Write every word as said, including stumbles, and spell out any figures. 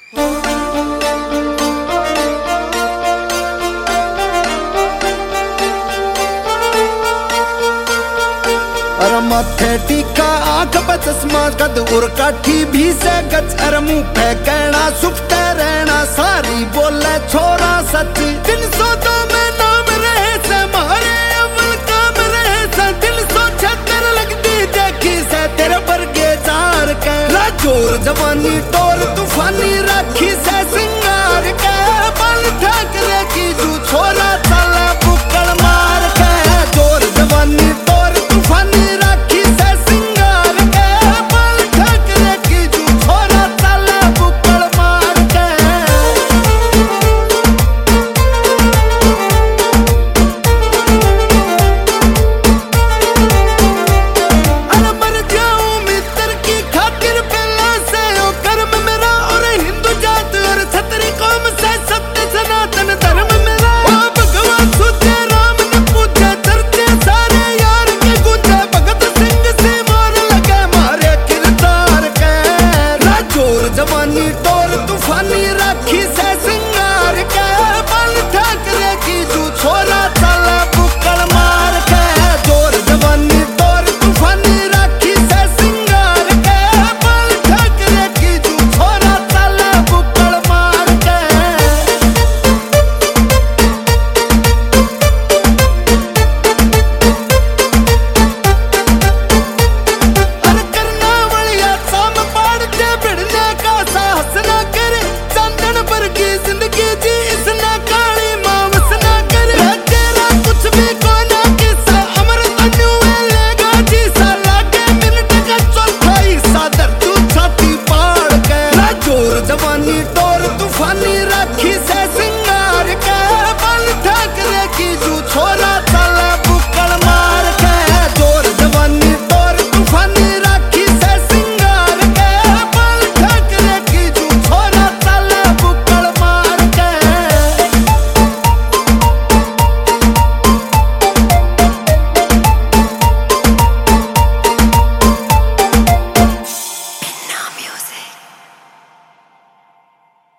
अरे माथे टीका आंख पे चश्मा कद उर काठी भी से गच अरे मुंह पे कहना सुफ्ते रहना सारी बोले छोरा सच तीन सौ दो में नाम रहे से मारे अव्वल काम रहे से दिल सोचे तेरे लगती देखी से तेरे बरगे जार के राजोर जवानी टोर तूफानी राखी से सिंगार के बल ठाकरे की जू छोरा चला बुक्कड़ मार के जोर जवानी टोर तूफानी जवानी टोर तूफानी राखी से सिंगार के बल ठाकरे की जू छोरा चला बुक्कड़ मार के जोर जवानी टोर तूफानी राखी से सिंगार के बल ठाकरे की जू छोरा चला बुक्कड़ मार के अरे करना वलिया साम पाड़ के भिड़ने हंसना कर चंदन पर की जिंदगी जी इसना काली मावस ना कर तेरा कुछ भी कोना किस्सा अमर तन्यू लेगा जी सा लागे मिनट का चौथा हिस्सा दर्द छाती पाड़ के राजोर जवानी टोर तूफानी